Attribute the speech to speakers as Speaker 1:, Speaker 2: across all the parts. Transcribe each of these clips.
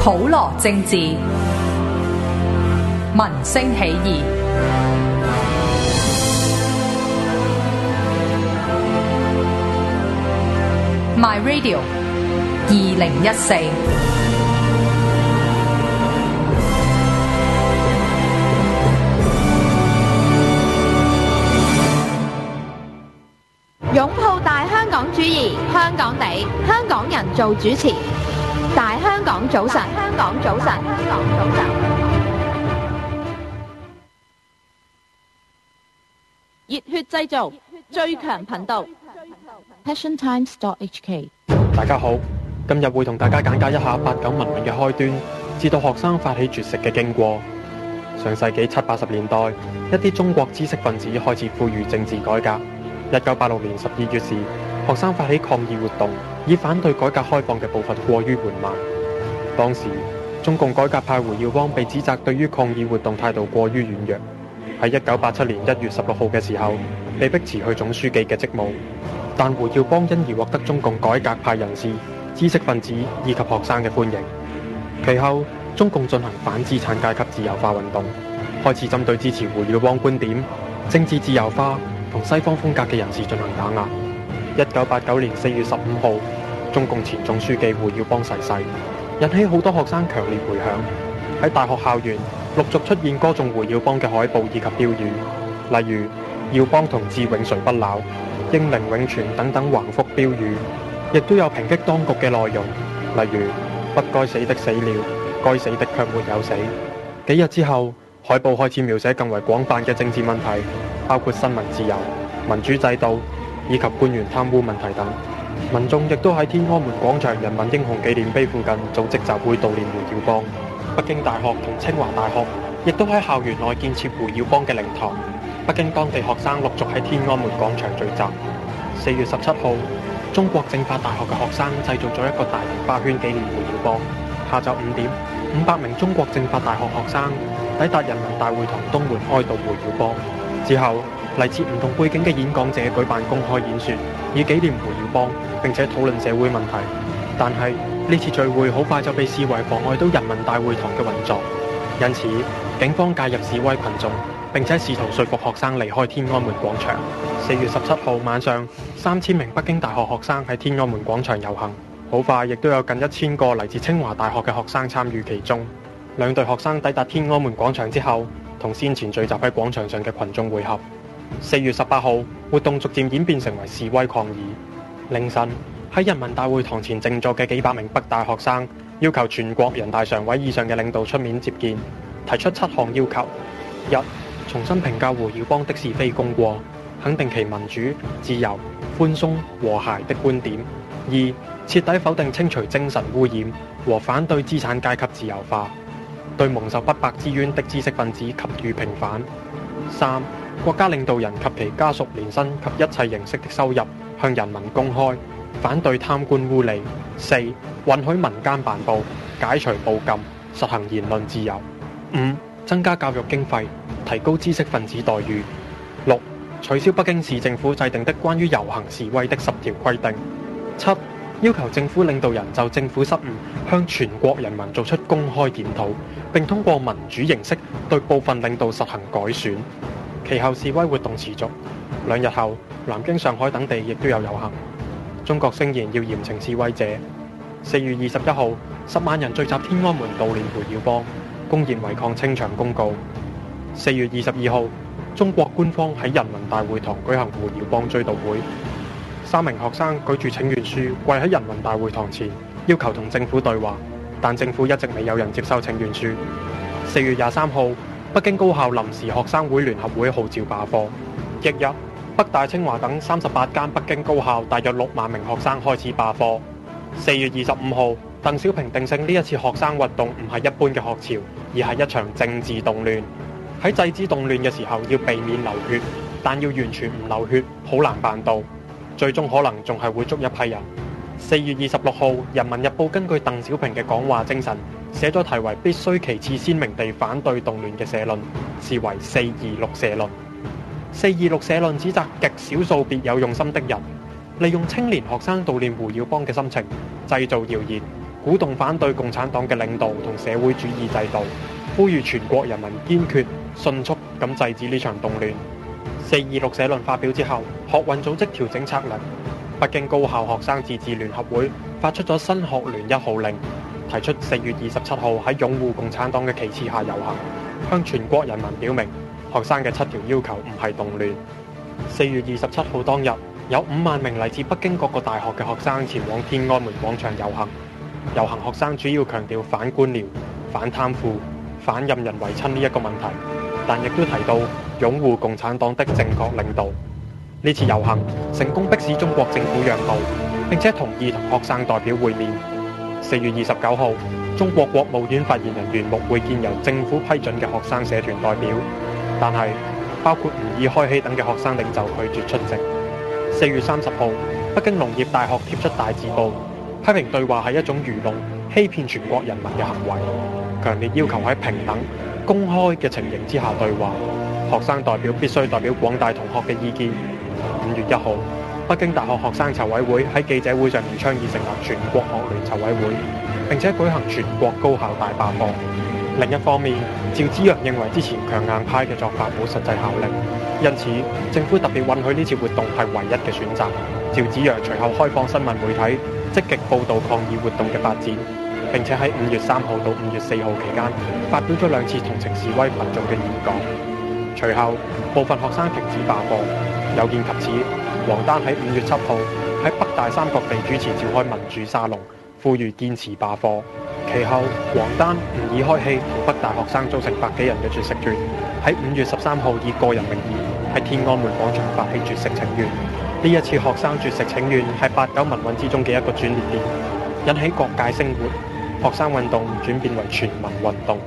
Speaker 1: 普羅政治，民聲起義。My Radio 2014。
Speaker 2: 擁抱大香港主義，香港地，香港人做主持。大香港早晨，香港早晨，香港早晨。熱血製造，最強頻道。PassionTimes.hk。
Speaker 3: 大家好，今日會同大家簡介一下八九文明嘅開端，至到學生發起絕食嘅經過。上世紀70、80年代，一啲中國知識分子開始呼籲政治改革。1986年12月時，學生發起抗議活動，以反對改革開放嘅步伐過於緩慢。當時，中共改革派胡耀邦被指責對於抗議活動態度過於軟弱。喺1987年1月16號嘅時候，被迫辭去總書記嘅職務。但胡耀邦因而獲得中共改革派人士、知識分子以及學生嘅歡迎。其後，中共進行反資產階級自由化運動，開始針對支持胡耀邦觀點、政治自由化同西方風格嘅人士進行打壓。1989年4月15號，中共前總書記胡耀邦逝世，引起好多學生強烈迴響。喺大學校園陸續出現歌頌胡耀邦嘅海報以及標語，例如耀邦同志永垂不朽、英靈永存等等橫幅標語，亦都有抨擊當局嘅內容，例如不該死的死了，該死的卻沒有死。幾日之後，海報開始描寫更為廣泛嘅政治問題，包括新聞自由、民主制度以及官員貪污問題等。民眾亦都喺天安門廣場人民英雄紀念碑附近組織集會悼念胡耀邦。北京大學同清華大學亦都喺校園內建設胡耀邦嘅靈堂。北京當地學生陸續喺天安門廣場聚集。4月17號，中國政法大學嘅學生製造咗一個大型花圈紀念胡耀邦。下晝5點，500名中國政法大學學生抵達人民大會堂東門哀悼胡耀邦。之後，嚟自唔同背景嘅演講者舉辦公開演說，以紀念胡耀邦，並且討論社會問題。但係呢次聚會好快就被視為妨礙到人民大會堂嘅運作，因此警方介入示威群眾，並且試圖說服學生離開天安門廣場。4月17號晚上，3000名北京大學學生喺天安門廣場遊行，好快亦都有近1000個嚟自清華大學嘅學生參與其中。兩隊學生抵達天安門廣場之後，同先前聚集喺廣場上嘅群眾會合。4月18號，活動逐漸演變成為示威抗議。凌晨，喺人民大會堂前靜坐嘅幾百名北大學生，要求全國人大常委以上嘅領導出面接見，提出7項要求：一、重新評價胡耀邦的是非功過，肯定其民主、自由、寬鬆、和諧的觀點；二、徹底否定清除精神污染和反對資產階級自由化，對蒙受不白之冤的知識分子給予平反；三、國家領導人及其家屬年薪及一切形式的收入向人民公開，反對貪官污吏；四、允許民間辦報，解除報禁，實行言論自由；五、增加教育經費，提高知識分子待遇；六、取消北京市政府制定的關於遊行示威的10條規定；七、要求政府領導人就政府失誤向全國人民做出公開檢討，並通過民主形式對部分領導實行改選。其後示威活動持續，2日後，南京、上海等地亦都有遊行。中國聲言要嚴懲示威者。4月21號，10萬人聚集天安門悼念胡耀邦，公然違抗清場公告。4月22號，中國官方喺人民大會堂舉行胡耀邦追悼會。3名學生舉住請願書跪喺人民大會堂前，要求同政府對話，但政府一直未有人接收請願書。4月23號，北京高校臨時學生會聯合會號召罷課。翌日，北大、清華等38間北京高校大約6萬名學生開始罷課。4月25號，鄧小平定性呢一次學生運動唔係一般嘅學潮，而係一場政治動亂。喺制止動亂嘅時候要避免流血，但要完全唔流血好難辦到，最終可能仲係會捉一批人。4月26號，《人民日報》根據鄧小平嘅講話精神，寫咗題為必須其次鮮明地反對動亂嘅社論，視為426社論。426社論指責極少數別有用心的人，利用青年學生悼念胡耀邦嘅心情，製造謠言， 鼓動反對共產黨嘅領導同社會主義制度，呼籲全國人民堅決、迅速咁制止呢場動亂。426社論發表之後，學運組織調整策略，北京高校學生自治聯合會發出咗新學聯1號令，提出4月27號喺擁護共產黨嘅旗幟下遊行，向全國人民表明學生嘅7條要求唔係動亂。4月27號當日，有5萬名嚟自北京各個大學嘅學生前往天安門廣場遊行。遊行學生主要強調反官僚、反貪腐、反任人唯親呢一個問題，但亦都提到擁護共產黨的正確領導。呢次遊行成功迫使中國政府讓步，並且同意同學生代表會面。4月29號，中國國務院發言人袁木會見由政府批准嘅學生社團代表，但係包括吾爾開希等嘅學生領袖拒絕出席。4月30號，北京農業大學貼出大字報，批評對話係一種愚弄、欺騙全國人民嘅行為，強烈要求喺平等、公開嘅情形之下對話。學生代表必須代表廣大同學嘅意見。5月1號，北京大學學生籌委會喺記者會上面倡議成立全國學聯籌委會，並且舉行全國高校大罷課。另一方面，趙紫陽認為之前強硬派嘅作法冇實際效力，因此政府特別允許呢次活動係唯一嘅選擇。趙紫陽隨後開放新聞媒體，積極報導抗議活動嘅發展，並且喺5月3號到5月4號期間發表咗2次同情示威群眾嘅演講。隨後，部分學生停止罷課。有見及此，王丹喺5月7號喺北大3角地主持召開民主沙龍，呼籲堅持罷課。其後，王丹、吾爾開希同北大學生組成100幾人嘅絕食團，喺5月13號以個人名義喺天安門廣場發起絕食請願。呢一次學生絕食請願係89民運之中嘅一個轉捩點，引起各界聲援，學生運動轉變為全民運動。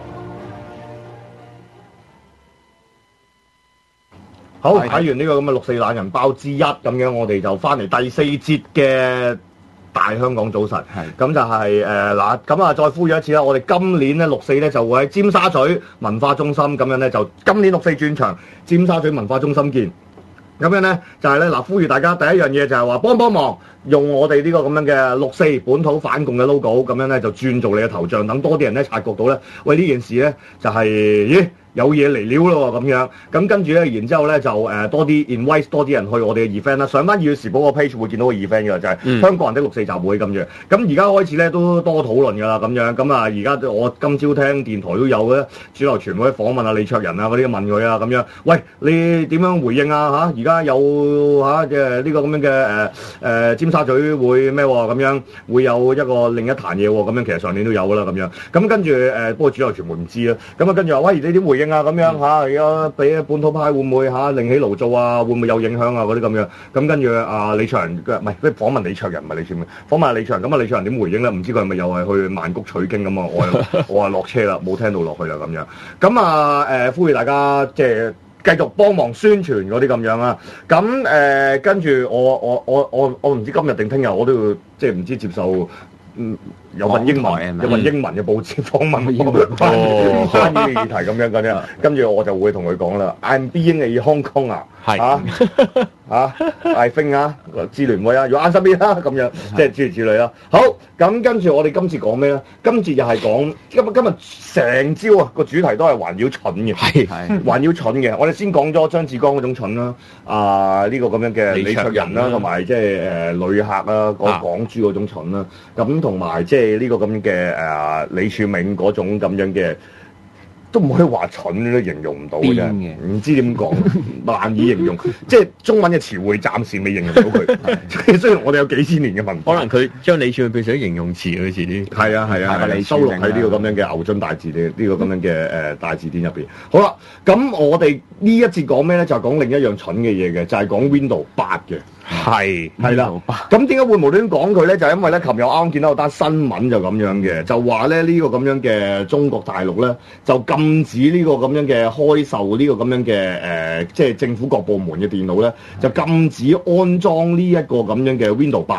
Speaker 4: 好，睇完呢個咁嘅6.4懶人包之一咁樣，我哋就翻嚟第4節嘅大香港早晨。咁就係嗱，咁啊再呼籲一次啦，我哋今年咧6.4咧就會喺尖沙咀文化中心咁樣咧，就今年6.4轉場，尖沙咀文化中心見。咁樣咧就係咧嗱，呼籲大家第一樣嘢就係話幫忙用我哋呢個咁樣嘅6.4本土反共嘅 logo， 咁樣咧就轉做你嘅頭像，等多啲人咧察覺到咧，喂呢件事咧就係咦有嘢嚟料咯咁樣，咁跟住咧，然之後咧就多啲 invite 多啲人去我哋嘅 event 啦。上翻《二月時報》個 page 會見到個 event 嘅，就係香港人的6.4集會咁樣。咁而家開始咧都多討論㗎啦，咁樣咁啊！而家我今朝聽電台都有嘅主流傳媒訪問啊李卓人啊嗰啲問佢啊咁樣，喂你點樣回應啊嚇？而家有嚇即係呢個咁樣嘅尖沙咀會咩喎？咁樣會有一個另一壇嘢喎，咁樣其實上年都有㗎啦咁樣。咁跟住不過主流傳媒唔知啊。咁啊跟住話喂你點回應？咁樣嚇，而家俾本土派會唔會嚇另起爐灶啊？會唔會有影響啊？嗰啲咁樣，咁跟住李卓人唔係，佢訪問李卓人唔係李卓人，訪問李卓人，咁啊李卓人點回應咧？唔知佢係咪又係去曼谷取經咁啊？我係落車啦，冇聽到落去啦咁樣。咁啊呼籲大家即係繼續幫忙宣傳嗰啲咁樣啊。咁跟住我唔知今日定聽日我都要即係唔知接受。有份英文嘅報紙訪問關於呢個議題咁樣嘅啫，跟住我就會同佢講啦。I'm being a Hong Kong I think 支聯會要啱身邊啦，咁樣即係諸如此類啦。好，咁跟住我哋今次講咩咧？今次就係講今日成朝個主題都係環繞蠢嘅，環繞蠢嘅。我哋先講咗張志剛嗰種蠢啦，呢個咁樣嘅李卓人啦，同埋即係旅客啦，港豬嗰種蠢啦，咁同埋即係呢個咁嘅李柱銘嗰種咁樣嘅。都唔可以話蠢都形容唔到嘅啫，唔知點講，難以形容。即係中文嘅詞彙暫時未形容到佢。雖然我哋有幾千年嘅文化，
Speaker 5: 可能佢將李柱銘變成形容詞嗰時啲。
Speaker 4: 係啊，收錄喺呢個咁樣嘅牛津大字典呢個咁樣嘅大字典入邊。好啦，咁我哋呢一節講咩咧？就係講另一樣蠢嘅嘢嘅，就係講 Windows 8嘅。係啦，咁點解會無端講佢咧？就係因為咧，琴日啱見到有單新聞就咁樣嘅，就話咧呢個咁樣嘅中國大陸咧就禁止呢個咁樣嘅開售呢個咁樣嘅即係政府各部門嘅電腦咧，就禁止安裝呢一個咁樣嘅 Windows 8。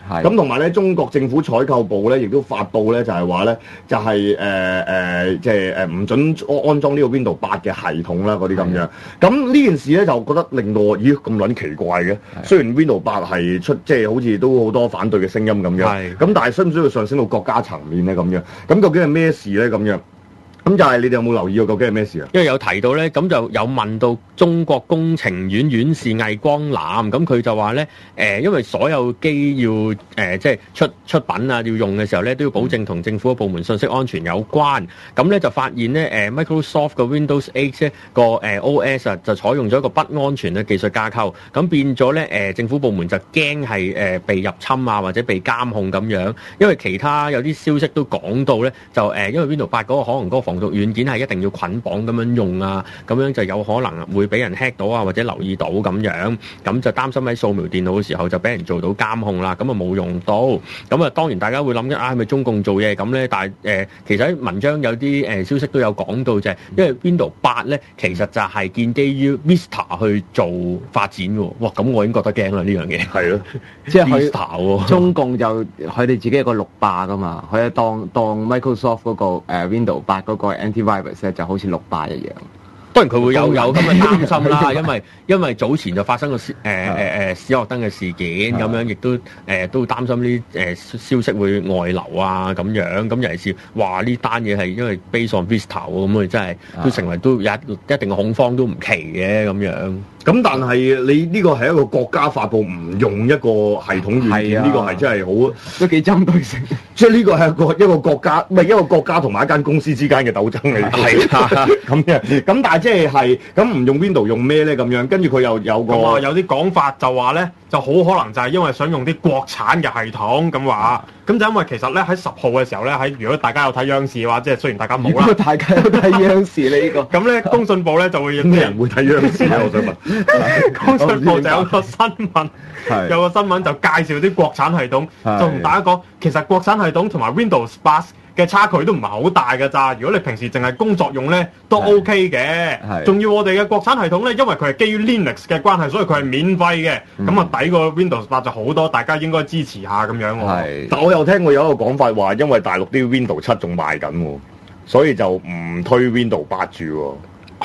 Speaker 4: 咁同埋咧，中國政府採購部咧亦都發布咧，就係話咧，就係即係唔準安裝呢個 Windows 8嘅系統啦，嗰啲咁樣。咁呢件事咧就覺得令到我咦咁撚奇怪嘅。雖然 Windows 8係出即係好似都好多反對嘅聲音咁樣，咁但係需唔需要上升到國家層面咧咁樣？咁究竟係咩事咧咁樣？咁就係你哋有冇留意過究竟係咩事啊？
Speaker 5: 因為有提到咧，咁就有問到中國工程院院士魏光南，咁佢就話咧，因為所有機要即係出品啊，要用嘅時候咧，都要保證同政府嘅部門信息安全有關。咁咧就發現咧，Microsoft 嘅 Windows 8咧個OS 啊，就採用咗一個不安全嘅技術架構，咁變咗咧政府部門就驚係被入侵啊，或者被監控咁樣。因為其他有啲消息都講到咧，就因為 Windows 8嗰個可能嗰個防毒軟件係一定要捆綁咁樣用啊，咁樣就有可能會俾人 hack 到啊，或者留意到咁樣，咁就擔心喺掃描電腦嘅時候就俾人做到監控啦，咁啊冇用到，咁啊當然大家會諗緊係咪中共做嘢咁咧？但係其實喺文章有啲消息都有講到就係，因為 Windows 8咧其實就係建基於 Vista 去做發展喎，哇！咁我已經覺得驚啦呢樣嘢，係咯，
Speaker 6: 即係
Speaker 5: Vista 喎，
Speaker 6: 中共就佢哋自己有個綠霸噶嘛，佢係當 Microsoft 嗰個Windows 8嗰個 antivirus 咧就好似綠霸一樣。
Speaker 5: 當然佢會有咁嘅擔心啦，因為早前就發生過史諾登嘅事件，咁樣亦都擔心呢消息會外流啊咁樣，咁尤其是話呢單嘢係因為 based on Vista 咁佢真係都成為都有一定嘅恐慌都唔奇嘅咁樣。
Speaker 4: 咁但係你呢個係一個國家發布唔用一個系統軟件，呢個係真係好
Speaker 6: 都幾針對性。
Speaker 4: 即係呢個係一個國家，唔係一個國家同埋一間公司之間嘅鬥爭嚟。係啊，咁嘅。咁但係即係咁唔用 Windows 用咩咧？咁樣跟住佢又有個
Speaker 3: 有啲講法就話咧，就好可能就係因為想用啲國產嘅系統咁話。咁就因為其實咧喺10號嘅時候咧，如果大家有睇央視嘅話，即係雖然大家冇啦，
Speaker 6: 大家有睇央視呢個。
Speaker 3: 咁咧工信部咧就會
Speaker 4: 咩人會睇央視咧？我想問。
Speaker 3: 工信部就有個新聞，有個新聞就介紹啲國產系統，就同大家講，其實國產系統同埋 Windows 8嘅差距都唔係好大㗎咋。如果你平時淨係工作用咧，都 OK 嘅。仲要我哋嘅國產系統咧，因為佢係基於 Linux 嘅關係，所以佢係免費嘅。咁啊抵過 Windows 8就好多，大家應該支持下咁樣喎。
Speaker 4: 但我又聽過有一個講法話，因為大陸啲 Windows 7仲賣緊喎，所以就唔推 Windows 8住喎。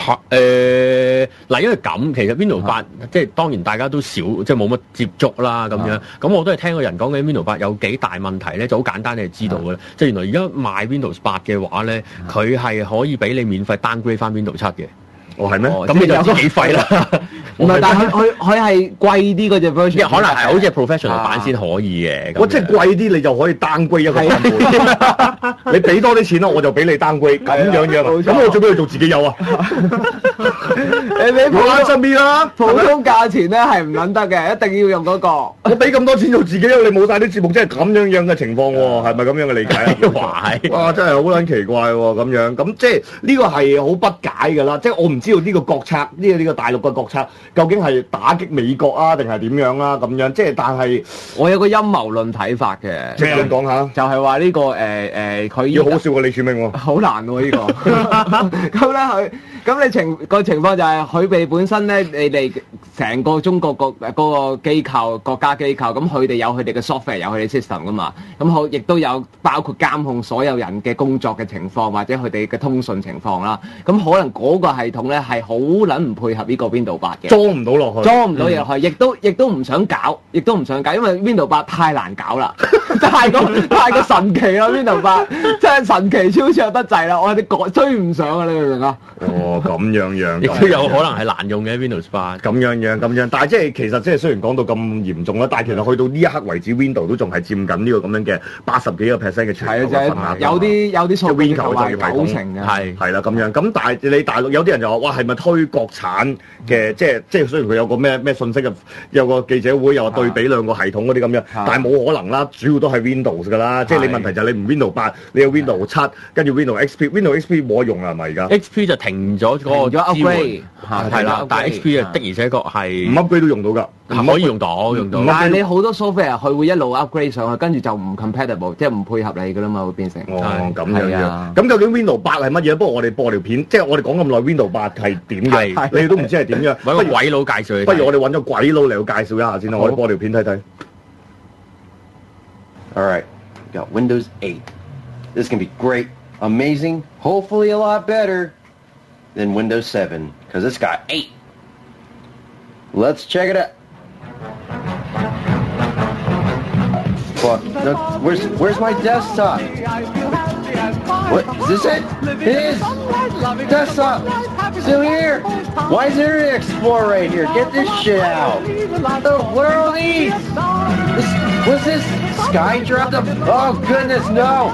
Speaker 5: 嗱，因為咁，其實 Windows 8即係當然大家都少，即係冇乜接觸啦咁樣。咁我都係聽過人講嘅 Windows 8有幾大問題咧，就好簡單你係知道嘅啦。即係原來而家賣 Windows 8嘅話咧，佢係可以俾你免費 downgrade 翻 Windows 7嘅。
Speaker 4: 哦，係咩？
Speaker 5: 咁你就自己費啦。
Speaker 6: 唔係，但係佢係貴啲嗰隻 version，
Speaker 5: 可能係好似 professional 版先可以嘅。
Speaker 4: 我即係貴啲，你就可以 downgrade 一個版本。你俾多啲錢咯，我就俾你 downgrade 咁樣樣。咁我做咩要做自己有啊？
Speaker 6: 你俾
Speaker 4: 我身邊啦，
Speaker 6: 普通價錢咧係唔撚得嘅，一定要用嗰個。
Speaker 4: 我俾咁多錢做自己有，你冇晒啲節目，即係咁樣樣嘅情況喎，係咪咁樣嘅理解啊？哇，真係好撚奇怪喎，咁樣咁即係呢個係好不解㗎啦。即係我唔知道呢個國策，呢個大陸嘅國策究竟係打擊美國啊，定係點樣啦？咁樣即係，但係
Speaker 6: 我有個陰謀論睇法嘅，
Speaker 4: 即係講下，
Speaker 6: 就係話呢個佢
Speaker 4: 要好笑過李柱銘喎，
Speaker 6: 好難喎呢個。咁咧咁你個情況就係佢哋本身咧，你哋成個中國嗰個機構、國家機構，咁佢哋有佢哋嘅 software，有佢哋 system 噶嘛，咁亦都有包括監控所有人嘅工作嘅情況，或者佢哋嘅通訊情況啦。咁可能嗰個系統咧係好撚唔配合呢個 Windows 8嘅，
Speaker 4: 裝唔到落去，
Speaker 6: 裝唔到嘢落去，亦都唔想搞，因為 Windows 8太難搞啦，太過神奇啦 Windows 8，真係神奇超卓得滯啦，我哋追唔上啊！你明唔明啊？
Speaker 4: 哦，咁樣樣，
Speaker 5: 亦都有可能係難用嘅 Windows 8。
Speaker 4: 咁樣，但係即係其實即係雖然講到咁嚴重啦，但係其實去到呢一刻為止 Windows 都仲係佔緊呢個咁樣嘅80幾個%嘅全球嘅份額。
Speaker 6: 有啲數據就話90%嘅，
Speaker 4: 係啦咁樣。咁但係你大陸有啲人就話：哇，係咪推國產嘅？即係雖然佢有個咩信息嘅，有個記者會又話對比兩個系統嗰啲咁樣，但係冇可能啦，主要都係 Windows 㗎啦。即係你問題就係你唔 Windows 8，你有 Windows 7，跟住 Windows XP，Windows XP 冇得用啦，係咪而家
Speaker 5: ？XP 就停咗嗰個
Speaker 6: upgrade，
Speaker 5: 係啦，但係 XP 啊的而且確係
Speaker 4: 唔 upgrade 都用到㗎，
Speaker 5: 可以用到。
Speaker 6: 但係你好多 software 佢會一路 upgrade 上去，跟住就唔 compatible， 即係唔配合你㗎啦嘛，會變成。
Speaker 4: 哦，咁樣。咁究竟 Windows 8係乜嘢？不過我哋播條片，即係我哋講咁耐 Windows 8係點嘅，你哋都唔知係點樣。
Speaker 5: 揾個鬼佬介紹你。
Speaker 4: 不如我哋揾咗鬼佬嚟介紹一下先啦，我哋播條片睇睇。
Speaker 7: All right, we got Windows 8. This can be great, amazing, hopefully a lot better than Windows 7, because it's got 8. Let's check it out. Fuck, no, where's my desktop? What, is this it? It is! Desktop! Still here! Why is Internet Explorer right here? Get this shit out! Oh, what are all these? What's this? Sky dropped up? Oh, goodness, no!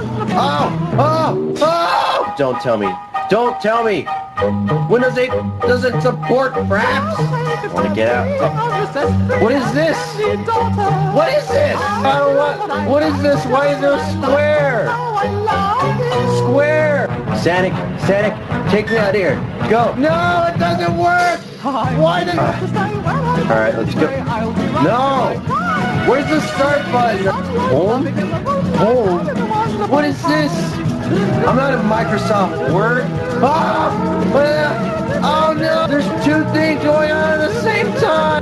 Speaker 7: Oh! Don't tell me. Don't tell me! Windows 8 doesn't support fraps! I want to get out. What is this? What is this? I don't want... What is this? Why is there a square? Square! Sonic, take me out here. Go. No, it doesn't work! Why did... Alright, let's go. No! Where's the start button? Home? Home? What is this? I'm not in Microsoft Word. Oh no! There's two things going on at the same time!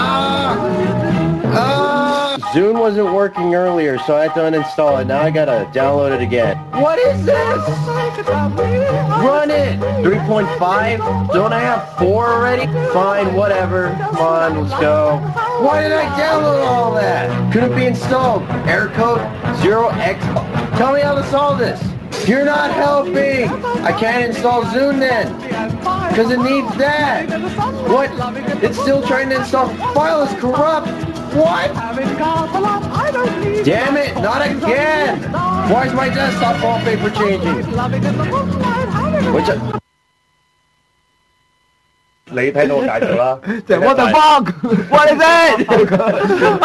Speaker 7: Zune wasn't working earlier, so I had to uninstall it. Now I gotta download it again. What is this? Run it! 3.5? Don't I have 4 already? Fine, whatever. Come on, let's go. Why did I download all that? Couldn't be installed. Error code 0x. Tell me how to solve this. You're not helping! I can't install Zune then! Because it needs that! What? It's still trying to install. File is corrupt! What? Damn it! Not again! Why is my desktop wallpaper changing? What's
Speaker 4: 你睇到我介紹啦，
Speaker 6: 就 What the fuck? What is it?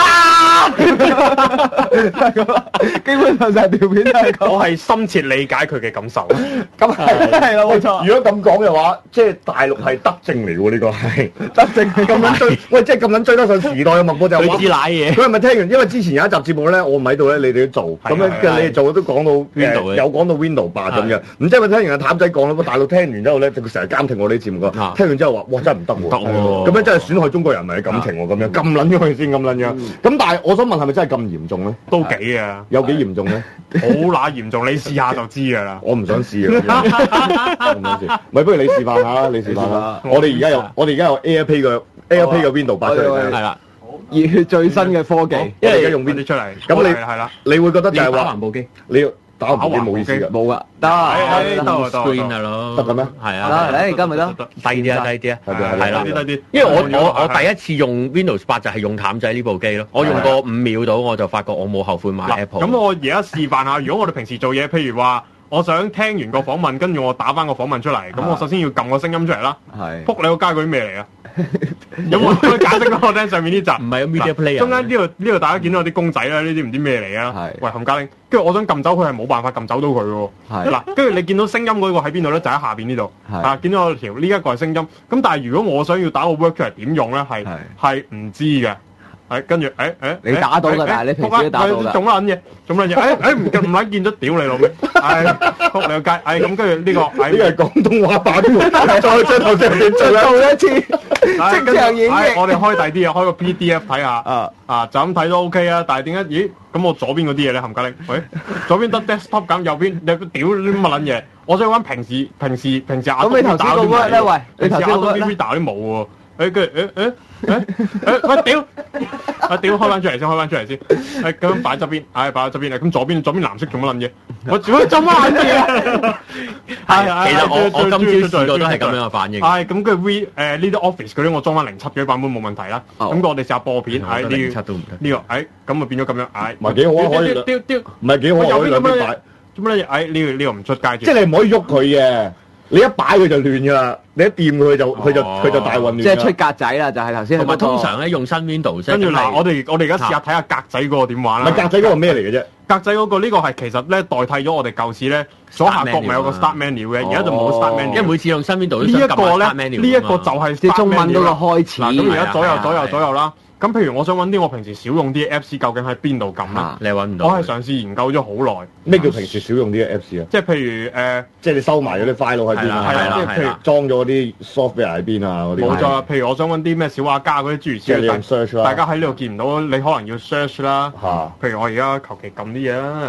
Speaker 6: 基本上成條片都係咁。
Speaker 3: 我係深切理解佢嘅感受。
Speaker 6: 咁係啦，冇錯。
Speaker 4: 如果咁講嘅話，即係大陸係德政嚟喎，呢個係德政咁撚追，喂，即係咁撚追得上時代嘅脈搏就話。
Speaker 5: 佢知賴嘢。
Speaker 4: 佢係咪聽完？因為之前有一集節目咧，我唔喺度咧，你哋都做，咁樣嘅你哋做都講到有講到 Windows 8咁嘅。唔知係咪聽完阿譚仔講啦？大陸聽完之後咧，佢成日監聽我啲節目㗎。聽完之後話：哇，真係唔得喎！咁樣真係損害中國人民嘅感情喎！咁樣咁撚咗佢先咁撚樣。咁但係我想問係咪真係咁嚴重咧？
Speaker 3: 都幾啊？
Speaker 4: 有幾嚴重咧？
Speaker 3: 好乸嚴重，你試下就知㗎啦。
Speaker 4: 我唔想試啊！唔想試，咪不如你示範下啦，你示範下。我哋而家有 AirPlay 嘅 Windows 8出嚟，
Speaker 6: 係啦，熱血最新嘅科技，
Speaker 4: 因為而家用
Speaker 3: 啲出嚟。
Speaker 4: 咁你
Speaker 3: 係啦，
Speaker 4: 你會覺得就係話
Speaker 5: 環部機，
Speaker 4: 你要打橫部機冇意思㗎，
Speaker 6: 冇噶，得
Speaker 3: 得
Speaker 5: screen 啊咯，
Speaker 4: 得嘅咩？
Speaker 5: 係啊，
Speaker 6: 得，而家咪得，
Speaker 5: 低啲啊，低啲啊，
Speaker 4: 係啦，
Speaker 3: 低啲。
Speaker 5: 因為我第一次用 Windows 8就係用譚仔呢部機咯，我用過5秒到，我就發覺我冇後悔買 Apple。
Speaker 3: 咁我而家示範下，如果我哋平時做嘢，譬如話我想聽完個訪問，跟住我打翻個訪問出嚟，咁我首先要撳個聲音出嚟啦。
Speaker 6: 係。
Speaker 3: 撲你個街嗰啲咩嚟啊？有冇可以解釋俾我聽？上面呢集
Speaker 5: 唔係 Media Player。
Speaker 3: 中間呢度大家見到有啲公仔啦，呢啲唔知咩嚟啊？
Speaker 6: 係。
Speaker 3: 喂，冚家拎，跟住我想撳走佢係冇辦法撳走到佢喎。
Speaker 6: 係。
Speaker 3: 嗱，跟住你見到聲音嗰個喺邊度咧？就喺下邊呢度。
Speaker 6: 係。
Speaker 3: 啊，見到有條呢一個係聲音。咁但係如果我想要打個 work 出嚟點用咧？係唔知嘅。係跟住
Speaker 6: 你打到㗎，但係你平時都打到㗎。
Speaker 3: 做乜撚嘢？唔撚見咗屌你老味！撲你個街！咁跟住呢個
Speaker 4: 係廣東話版喎，再將頭像變做一次，即場演繹。
Speaker 3: 我哋開第啲嘢，開個 PDF 睇下。就咁睇都 OK 啊！但係點解？咦？咁我左邊嗰啲嘢咧，冚家拎？喂，左邊得 desktop 咁，右邊你屌啲乜撚嘢？我想揾平時
Speaker 6: 咁你頭先嗰個咧？喂，你頭先嗰個咧？
Speaker 3: 啲冇喎。跟住我屌開翻出嚟先，咁樣擺側邊，擺喺側邊啊！咁左邊藍色做乜撚嘢？我做乜撚嘢啊？
Speaker 5: 其實我今朝試過都係咁樣嘅反應。
Speaker 3: 咁跟住呢啲 Office 嗰啲我裝翻07嘅版本冇問題啦。咁我哋試下播片，
Speaker 5: 07都唔得。
Speaker 3: 呢個咁啊變咗咁樣，
Speaker 4: 唔係幾好啊？可以
Speaker 3: 丟，
Speaker 4: 唔係幾好啊？可以兩邊擺。
Speaker 3: 做乜嘢？呢個唔出街住。
Speaker 4: 即係你唔可以喐佢嘅。你一擺佢就亂㗎啦，你一掂佢就大混亂。
Speaker 6: 即係出格仔啦，就係頭先。
Speaker 5: 同埋通常咧用新 Windows，
Speaker 3: 跟住嗱，我哋而家試下睇下格仔嗰個點玩啦。
Speaker 4: 唔係格仔嗰個咩嚟嘅啫？
Speaker 3: 格仔嗰個呢個係其實咧代替咗我哋舊時咧左下角咪有個 Start Menu 嘅，而家就冇 Start Menu。
Speaker 5: 因為每次用新 Windows
Speaker 3: 呢一個咧，呢一個就係
Speaker 6: 即係中文嗰個開始。
Speaker 3: 嗱，咁而家左右啦。咁譬如我想揾啲我平時少用啲 Apps 究竟喺邊度撳咧？
Speaker 5: 你揾唔到？
Speaker 3: 我係嘗試研究咗好耐。
Speaker 4: 咩叫平時少用啲嘅 Apps 啊？
Speaker 3: 即係譬如
Speaker 4: 即係你收埋嗰啲 file 喺邊啊？
Speaker 3: 係啦，即係譬如
Speaker 4: 裝咗嗰啲 software 喺邊啊？嗰啲
Speaker 3: 冇錯。譬如我想揾啲咩小畫家嗰啲諸如此類，大家喺呢度見唔到，你可能要 search 啦。譬如我而家求其撳啲啲嘢啦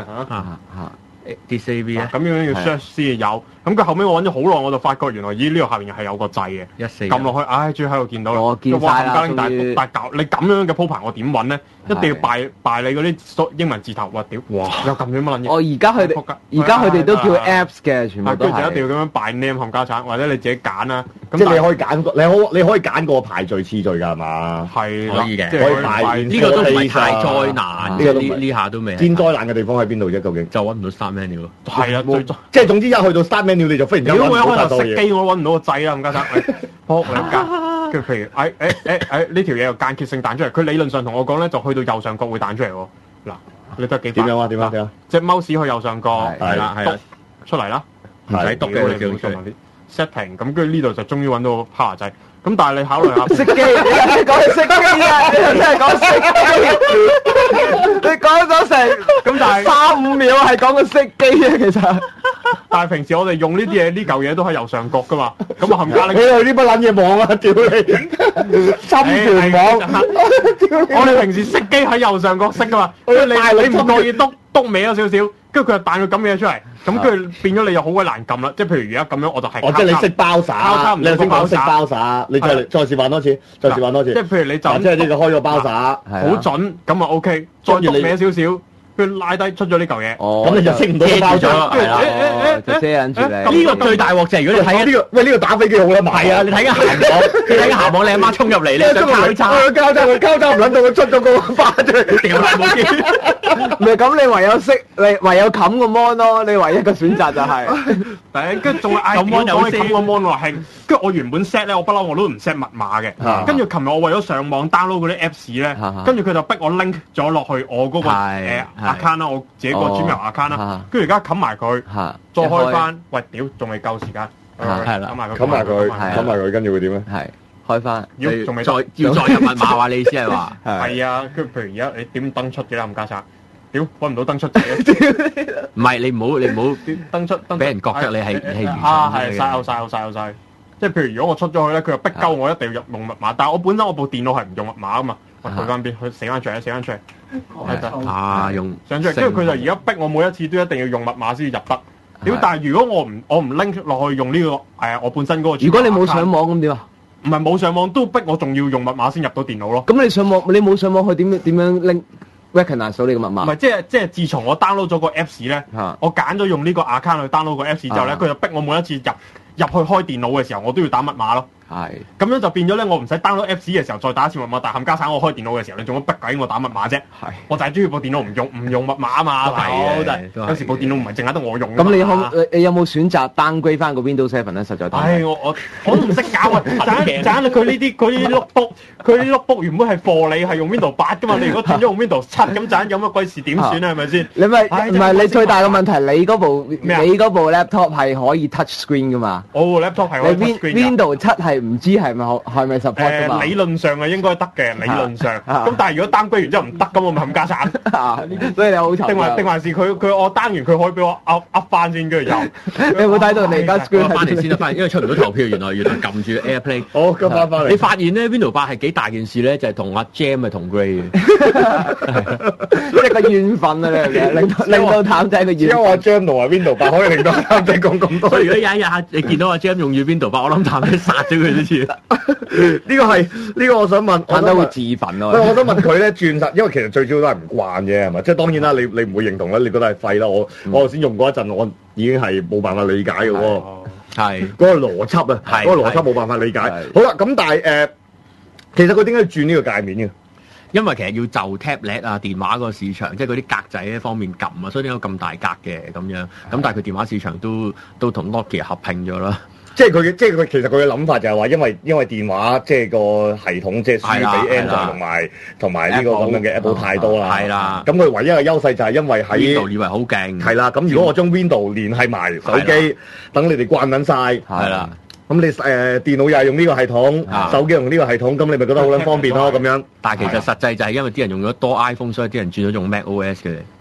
Speaker 5: DCV 啊，
Speaker 3: 咁樣要 search 先有。咁佢後尾我揾咗好耐，我就發覺原來呢度下面係有個掣嘅，
Speaker 5: 14
Speaker 3: 撳落去，終於喺度見到啦。
Speaker 6: 我見晒啦
Speaker 3: 哇但
Speaker 6: 終於
Speaker 3: 係你咁樣嘅鋪排我點揾咧？一定要拜你嗰啲英文字頭，哇屌！哇有咁樣乜撚嘢？
Speaker 6: 我而家佢哋都叫 Apps 嘅，全部都
Speaker 3: 跟住就一定
Speaker 6: 係。
Speaker 3: 要咁樣拜 name 冚家產，或者你自己揀啦。咁
Speaker 4: 即係你可以揀你可以揀個排序次序㗎係嘛？
Speaker 3: 係
Speaker 5: 可以嘅
Speaker 3: 即係
Speaker 4: 可以拜
Speaker 5: 呢個都唔係太
Speaker 4: 啊
Speaker 5: 災難，
Speaker 4: 呢個都唔係
Speaker 5: 呢下都未係
Speaker 4: 見災難嘅地方喺邊度啫？究竟
Speaker 5: 就揾唔到 start menu
Speaker 3: 係啊，最
Speaker 4: 即係總之一去到 start menu 你就忽然間
Speaker 3: 如果我一開
Speaker 4: 揾唔到太多嘢。
Speaker 3: 頭熄機，我揾唔到個掣啦，冚家產。撲兩間，跟住譬如呢條嘢又間歇性彈出嚟，佢理論上同我講咧，就去到右上角會彈出嚟喎。嗱，你得幾
Speaker 4: 點樣啊？點啊？點啊？
Speaker 3: 隻 mouse 去右上角，
Speaker 6: 係
Speaker 5: 啦係啦
Speaker 3: 篤出嚟啦，
Speaker 5: 唔使篤嘅佢叫出嚟。
Speaker 3: setting， 咁跟住呢度就終於揾到 power 掣。咁但係你考慮下，
Speaker 6: 熄機，你講熄機啊！你真係講熄機，你講咗成
Speaker 3: 咁但係
Speaker 6: 3-5秒係講個熄機啊，其實。
Speaker 3: 但係平時我哋用呢啲嘢，呢嚿嘢都喺右上角噶嘛。咁啊冚家
Speaker 4: 你
Speaker 3: 拎。
Speaker 4: 去啲乜撚嘢網啊？屌你！心團網。
Speaker 3: 我哋平時熄機喺右上角熄噶嘛，跟住你唔覺意篤歪咗少少，跟住佢就彈個咁嘢出嚟，咁跟住變咗你又好鬼難撳啦。即係譬如而家咁樣，我就係
Speaker 4: 哦，即係你識包
Speaker 3: 交
Speaker 4: 灑，
Speaker 3: 叉唔到
Speaker 4: 你又識講識
Speaker 3: 包
Speaker 4: 包灑，你再示範多次，再示範多次。
Speaker 3: 即係譬如你就
Speaker 4: 即係呢個開咗包灑，
Speaker 3: 好準，咁啊 OK，再篤歪少少，佢拉低出咗呢嚿嘢。
Speaker 6: 哦，
Speaker 4: 咁你就識唔到個包
Speaker 5: 遮住咗
Speaker 4: 灑。
Speaker 5: 係啦
Speaker 6: 就遮緊住你。
Speaker 5: 呢個最大鑊就係如果你睇
Speaker 4: 呢個喂呢個打飛機好啦，
Speaker 5: 係啊，你睇緊鹹網，你睇緊鹹網，你阿媽衝入嚟，你想交叉，
Speaker 4: 交叉唔撚到佢出咗個巴出嚟，
Speaker 5: 掉啦冇見。
Speaker 6: 唔係咁，你唯有熄，你唯有冚個 mon 咯。你唯一嘅選擇就係。
Speaker 3: 跟住仲嗌
Speaker 5: 咁 mon 有
Speaker 3: 講起
Speaker 5: 先
Speaker 3: 冚個 mon 話興，跟住我原本 set 咧，我不嬲我都唔 set 密碼嘅。跟住琴日我為咗上網 download 嗰啲 Apps 咧，跟住佢就逼我 link 咗落去我嗰個
Speaker 5: 係
Speaker 3: account 啦，我自己個 Gmail account 啦。跟住而家冚埋佢，再開翻，喂屌，仲未夠時間，
Speaker 5: 係啦
Speaker 4: 冚埋佢，跟住會點咧？
Speaker 6: 係開翻。
Speaker 3: 要仲未
Speaker 5: 再入密碼話你意思係話？
Speaker 3: 係啊，跟住譬如而家你點登出嘅啦，冚家鏟，屌揾唔到登出掣嘅，
Speaker 5: 唔係你唔好
Speaker 3: 登出
Speaker 5: 俾人覺得你係愚蠢
Speaker 3: 係晒。即係譬如如果我出咗去咧，佢又逼鳩我一定要用密碼，但係我本身我部電腦係唔用密碼噶嘛，我去翻邊，佢死翻出嚟，係得
Speaker 5: 啊用
Speaker 3: 上出嚟，跟住佢就而家逼我每一次都一定要用密碼先至入得。屌！但係如果我唔拎落去用呢個我本身嗰個，
Speaker 6: 如果你冇上網咁點啊？
Speaker 3: 唔係冇上網都逼我，仲要用密碼先入到電腦咯。
Speaker 6: 咁你上網，你冇上網，佢點樣拎 recognize 到你個密碼？
Speaker 3: 唔係，即係自從我 download 咗個 Apps 咧，我揀咗用呢個 account 去 download 個 Apps 之後咧，佢就逼我每一次入去開電腦嘅時候，我都要打密碼咯。
Speaker 6: 係。
Speaker 3: 咁樣就變咗咧，我唔使 download Apps 嘅時候再打一次密碼，但係冚家鏟我開電腦嘅時候，你仲要逼鬼我打密碼啫。
Speaker 6: 係。
Speaker 3: 我就係中意部電腦唔用密碼啊嘛，大佬真係有時部電腦唔係淨係得我用。
Speaker 6: 咁你有冇選擇 downgrade 翻個 Windows 7咧？實在太。
Speaker 3: 我都唔識搞啊！盞佢呢啲佢啲 notebook 原本係貨你係用 Windows 8噶嘛，你如果轉咗用 Windows 7咁盞有乜鬼事點算啊？係咪先？
Speaker 6: 你咪唔係你最大嘅問題，你嗰部 laptop 係可以 touch screen 噶嘛？
Speaker 3: 我部 laptop 係可以 touch screen 㗎。
Speaker 6: Windows 7係唔知係咪 support 噶嘛？
Speaker 3: 理論上係應該得嘅，理論上。咁但係如果 downgrade 完之後唔得咁，我咪冚家鏟。
Speaker 6: 所以你好慘。
Speaker 3: 定還是佢我 down 完佢可以俾我 up 翻先，跟住又。
Speaker 6: 你有冇睇到你而家 screen
Speaker 5: 翻嚟先得翻，因為出唔到投票，原來撳住 AirPlay。
Speaker 4: 好，咁翻嚟。
Speaker 5: 你發現咧 Windows 8係幾大件事咧？就係同阿 Jam 係同 grade 嘅，
Speaker 6: 即係個緣分啊！令到譚仔嘅緣分。
Speaker 4: 因為阿 Jam 同埋 Windows 8可以令到譚仔講咁多。
Speaker 5: 所以如果有一日你見到阿 Jam 用住 Windows 8，我諗譚仔殺咗佢都似。
Speaker 4: 呢個我想問，
Speaker 6: 譚仔會自焚啊！
Speaker 4: 我想問佢咧轉實，因為其實最主要都係唔慣嘅係咪？即係當然啦，你唔會認同啦，你覺得係廢啦。我頭先用過一陣，我已經係冇辦法理解嘅喎。
Speaker 5: 係
Speaker 4: 嗰個邏輯啊，嗰個邏輯冇辦法理解。好啦，咁但係其實佢點解要轉呢個界面嘅？
Speaker 5: 因為其實要就 tablet 啊電話個市場，即係嗰啲格仔呢方面撳啊，所以點解咁大格嘅咁樣？咁但係佢電話市場都同 Nokia 合併咗啦。
Speaker 4: 即係佢其實佢嘅諗法就係話，因為電話即係個系統即係輸俾 Android 同埋呢個咁樣嘅 Apple 太多啦。
Speaker 5: 係啦。
Speaker 4: 咁佢唯一嘅優勢就係因為喺
Speaker 5: Windows 以為好勁。
Speaker 4: 係啦。咁如果我將 Windows 連係埋手機，等你哋慣緊晒。
Speaker 5: 係啦。
Speaker 4: 咁你電腦又係用呢個系統，手機用呢個系統，咁你咪覺得好撚方便咯咁樣。
Speaker 5: 但係其實實際就係因為啲人用咗多 iPhone，所以啲人轉咗用 Mac OS 嘅。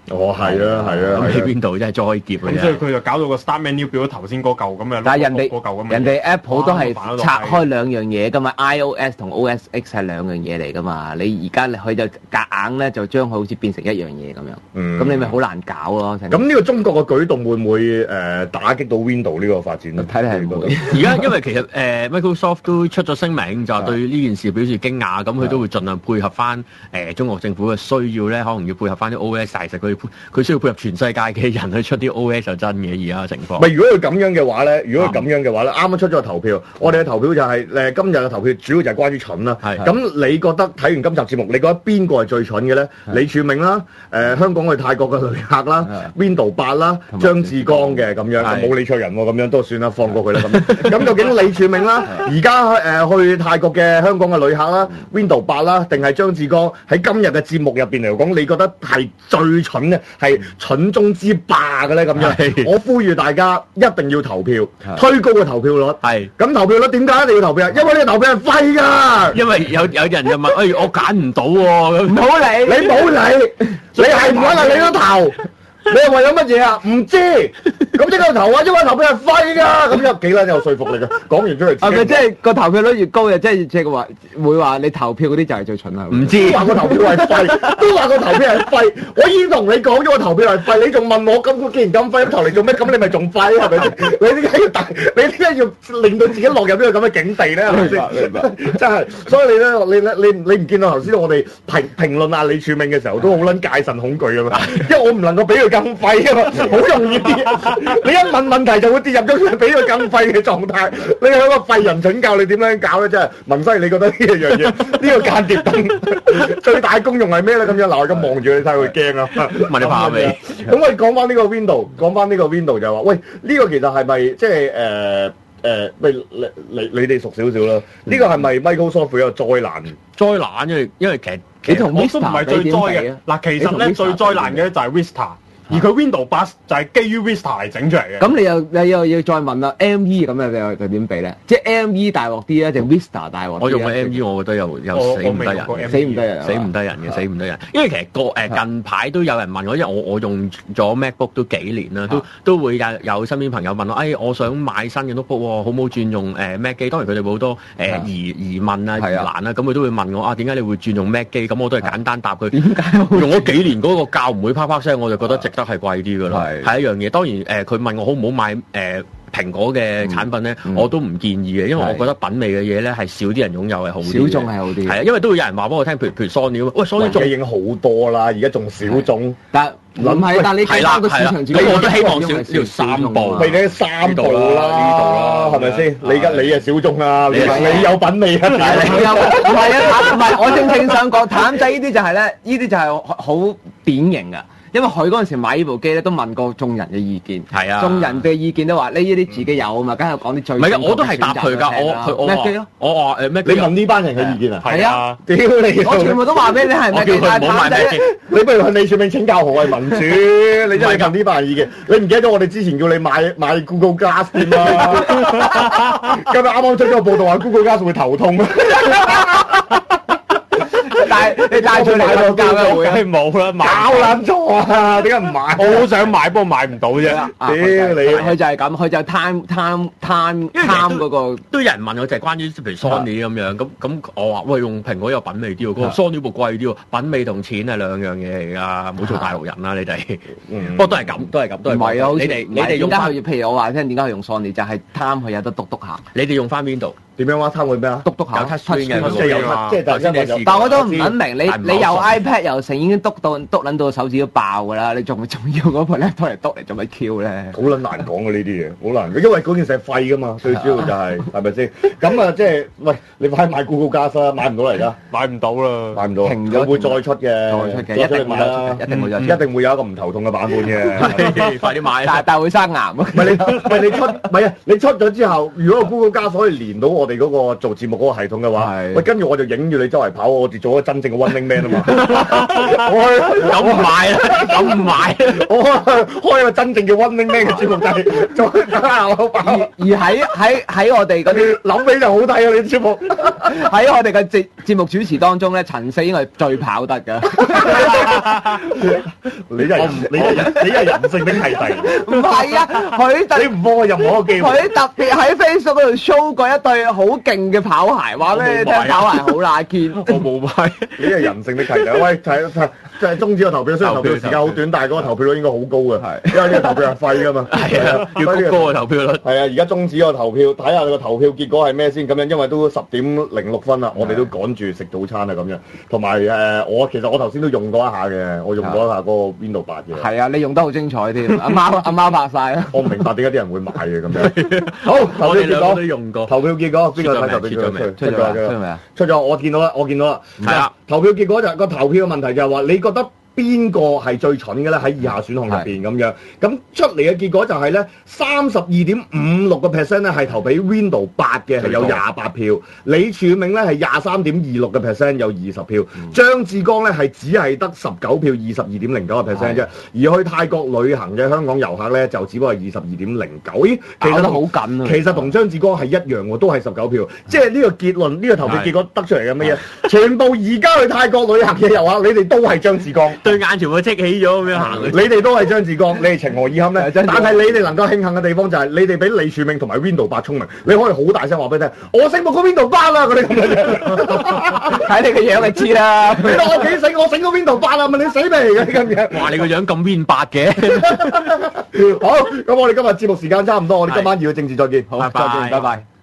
Speaker 4: 哦，係啊，係啊，
Speaker 5: 咁喺邊度真係災劫嚟
Speaker 3: 咁所以佢就搞到個 Start Menu 變咗頭先嗰嚿咁嘅，
Speaker 6: 但係人哋
Speaker 3: 嗰嚿咁嘅嘢
Speaker 6: 人哋 Apple 都係
Speaker 3: 哇
Speaker 6: 拆開兩樣嘢噶嘛，iOS 同 OS X 係兩樣嘢嚟噶嘛。你而家佢就夾硬咧就將佢好似變成一樣嘢咁樣，咁你咪好難搞咯。
Speaker 4: 咁呢個中國嘅舉動會唔會打擊到 Windows 呢個發展咧？
Speaker 6: 睇嚟係唔會。
Speaker 5: 而家因為其實Microsoft 都出咗聲明，就話對呢件事表示驚訝，咁佢都會盡量配合翻中國政府嘅需要咧，可能要配合翻啲 OS， 其實佢需要配合全世界嘅人去出啲 OS 就真嘅而家嘅情況。
Speaker 4: 唔係，如果佢咁樣嘅話咧，啱啱出咗個投票，我哋嘅投票就係今日嘅投票主要就係關於蠢啦。咁你覺得睇完今集節目，你覺得邊個係最蠢嘅咧？李柱銘啦，香港去泰國嘅旅客啦 ，Windows 8啦，張志剛嘅咁樣，冇李卓人喎，咁樣都算啦，放過佢啦咁。咁究竟李柱銘啦，而家去泰國嘅香港嘅旅客啦 ，Windows 8啦，定係張志剛喺今日嘅節目入邊嚟講，你覺得係最蠢嘅，係蠢中之霸嘅咧？咁樣，我呼籲大家一定要投票，推高個投票率。係咁投票率點解一定要投票啊？因為呢個投票係廢㗎。因為有人就問，我揀唔到喎，唔好理，你冇理，你係唔揾啊？你都投。你係為咗乜嘢啊？唔知，咁即刻投啊！因為投票係廢㗎，咁有幾撚有說服力㗎？講完出嚟，
Speaker 6: 係咪即係個投票率越高嘅，即係話會話你投票嗰啲就係最蠢啦？唔
Speaker 4: 知話個投票係廢，都話個投票係廢。我已經同你講咗個投票係廢，你仲問我咁？既然咁廢，咁投嚟做咩？咁你咪仲廢係咪先？你點解要令到自己落入呢個咁嘅境地咧？係咪先？真係，所以你唔見到頭先我哋評論阿李柱銘嘅時候都好撚戒慎恐懼㗎嘛？因為我唔能夠俾佢咁廢啊嘛，好容易啲。你一問問題就會跌入咗俾佢更廢嘅狀態。你係一個廢人請教你點樣搞咧？真係，文西，你覺得呢一樣嘢，呢個間諜燈最大功用係咩咧？咁樣嗱，我咁望住你睇佢驚啊！
Speaker 5: 問你怕未？
Speaker 4: 咁我哋講翻呢個 Window 就係話，喂，呢個其實係咪即係喂你哋熟少少啦？呢個係咪 Microsoft 有災難？
Speaker 5: 災難，因為其實
Speaker 6: 你同
Speaker 3: Vista 都唔係最災嘅。嗱，其實咧最災難嘅就係 Vista。而佢 Windows 8就係基於 Vista 嚟整出嚟嘅。
Speaker 6: 咁你又要再問啦，ME 咁你又點比咧？即係 ME 大鑊啲啊，定 Vista 大鑊啲？
Speaker 5: 我用嘅 ME， 我覺得又死唔得人，
Speaker 6: 死唔得人，
Speaker 5: 死唔得人嘅，死唔得人。因為其實近排都有人問我，因為我用咗 MacBook 都幾年啦，都會有身邊朋友問我，我想買新嘅 notebook 喎，好唔好轉用Mac 機？當然佢哋會好多疑問啊、疑難啦，咁佢都會問我點解你會轉用 Mac 機？咁我都係簡單答佢。點解用咗幾年嗰個膠唔會啪啪聲，我就覺得值得係貴啲㗎啦，係一樣嘢。當然佢問我好唔好買蘋果嘅產品咧，我都唔建議嘅，因為我覺得品味嘅嘢咧係少啲人擁有係好啲，
Speaker 6: 小眾係好啲。
Speaker 5: 係啊，因為都會有人話俾我聽，譬如 Sony 咁，喂 Sony 仲
Speaker 4: 已經好多啦，而家仲小眾。
Speaker 6: 但唔係，但你睇翻個市場主，
Speaker 5: 我都希望少三部，
Speaker 4: 咪你三部啦，呢度啦，係咪先？你係小眾啊，你有品味啊，
Speaker 6: 唔係我正想講，譚仔呢啲就係咧，呢啲就係好典型㗎。因為佢嗰陣時買呢部機咧，都問過眾人嘅意見。係啊，眾人嘅意見都話呢啲自己有啊嘛，梗係講啲最。唔係㗎，我都係答佢㗎。我 Mac 機咯。我話咩？你
Speaker 4: 問呢班人嘅意見啊？
Speaker 6: 係啊。
Speaker 4: 屌你！
Speaker 6: 我全部都話俾你係 Mac 機。
Speaker 5: 我叫佢唔好買 Mac 機。
Speaker 4: 你不如向李柱銘請教何謂民主？你真係問呢班人意見。你唔記得咗我哋之前叫你買 Google Glass 添啦？今日啱啱出咗個報道話 Google Glass 會頭痛啊！你帶佢嚟個教嘅會，
Speaker 3: 冇啦，
Speaker 4: 搞撚錯啊！點解唔買？
Speaker 3: 我好想買，不過買唔到啫。
Speaker 4: 屌你！
Speaker 6: 佢就係咁，佢就貪嗰個。
Speaker 5: 都有人問我，就係關於譬如 Sony 咁樣，咁我話喂，用蘋果有品味啲喎，嗰個 Sony 部貴啲喎，品味同錢係兩樣嘢嚟㗎，唔好做大陸人啦你哋。不過都係咁，都係咁，都係。唔係啊，你哋用翻，譬如我話聽點解佢用 Sony，就係貪佢有得篤下。你哋用翻邊度？
Speaker 4: 點樣話貪佢咩啊？
Speaker 5: 篤下有 touch screen 嘅，
Speaker 4: 即係頭先你
Speaker 6: 但我都唔撚明，你有 iPad 又成已經篤撚到手指都爆㗎啦，你仲要嗰部 laptop 嚟篤嚟做乜 Q 咧？
Speaker 4: 好撚難講嘅呢啲嘢，好難，因為嗰件事係廢㗎嘛，最主要就係咪先？咁啊，即係喂，你快買 Google Glass 啦，買唔到嚟㗎，
Speaker 3: 買唔到啦，
Speaker 4: 買唔到，停咗會再出嘅，
Speaker 6: 一定會有，
Speaker 4: 一定會有一個唔頭痛嘅版本嘅，
Speaker 5: 快啲買！
Speaker 6: 但係會生癌啊！
Speaker 4: 唔係你出咗之後，如果個 Google Glass 可以連到我我哋嗰個做節目嗰個系統嘅話，
Speaker 6: 係
Speaker 4: 喂，跟住我就影住你周圍跑，我哋做咗真正嘅 Running Man 啊嘛。
Speaker 5: 咁唔買啦，咁唔買。
Speaker 4: 我開一個真正嘅 Running Man 嘅節目就係做我跑。
Speaker 6: 而喺我哋嗰啲
Speaker 4: 諗起就好睇啊！你啲節目
Speaker 6: 喺我哋嘅節目主持當中咧，陳四應該係最跑得㗎。
Speaker 4: 你係人性的契弟，
Speaker 6: 唔係啊，
Speaker 4: 你唔幫我任何一個機會。
Speaker 6: 佢特別喺 Facebook 嗰度 show 過一對好勁嘅跑鞋，話俾你聽跑鞋好乸堅。
Speaker 5: 我冇買。
Speaker 4: 你係人性的契弟。喂，睇即係終止個投票，雖然投票時間好短，但係嗰個投票率應該好高嘅，因為呢個投票係廢㗎嘛。
Speaker 5: 係啊，要高個投票率。
Speaker 4: 係啊，而家終止個投票，睇下你個投票結果係咩先咁樣，因為都10:06啦，我哋都趕住食早餐啊咁樣。同埋其實我頭先都用過一下嘅，我用過一下嗰個 Windows 8嘅。
Speaker 6: 係啊，你用得好精彩添，阿媽拍晒啊！
Speaker 4: 我唔明白點解啲人會買嘅咁樣。好，
Speaker 5: 我哋兩個都用過。
Speaker 4: 投票結果邊個睇投票結果？
Speaker 6: 出咗未啊？
Speaker 4: 出咗，我見到啦。
Speaker 5: 係啊，
Speaker 4: 投票結果就係個投票嘅問題就係話，你覺得邊個係最蠢嘅咧？喺以下選項入邊咁樣，咁出嚟嘅結果就係咧，32.56% 咧係投俾 Windows 8嘅，係有28票；李柱銘咧係23.26%，有20票；張志剛咧係只係得19票，22.09% 啫。而去泰國旅行嘅香港遊客咧就只不過係22.09。咦，其實
Speaker 6: 都好緊啊！
Speaker 4: 其實同張志剛係一樣喎，都係19票。即係呢個結論，呢個投票結果得出嚟嘅乜嘢？全部而家去泰國旅行嘅遊客，你哋都係張志剛。
Speaker 5: 對眼全部戚起咗咁樣行。
Speaker 4: 你哋都係張志剛，你哋情何以堪咧？但係你哋能夠慶幸嘅地方就係你哋比李柱銘同埋 Windows 8聰明，你可以好大聲話俾佢聽，我醒過 Windows 8啦，嗰啲咁嘅嘢。睇你個樣就知啦。你話我幾醒？我醒過 Windows 8啦，問你死未嘅咁樣。
Speaker 5: 哇！你個樣咁 Win 8嘅。
Speaker 4: 好，咁我哋今日節目時間差唔多，我哋今晚要政治再見。
Speaker 5: 好，拜拜。
Speaker 4: 拜拜。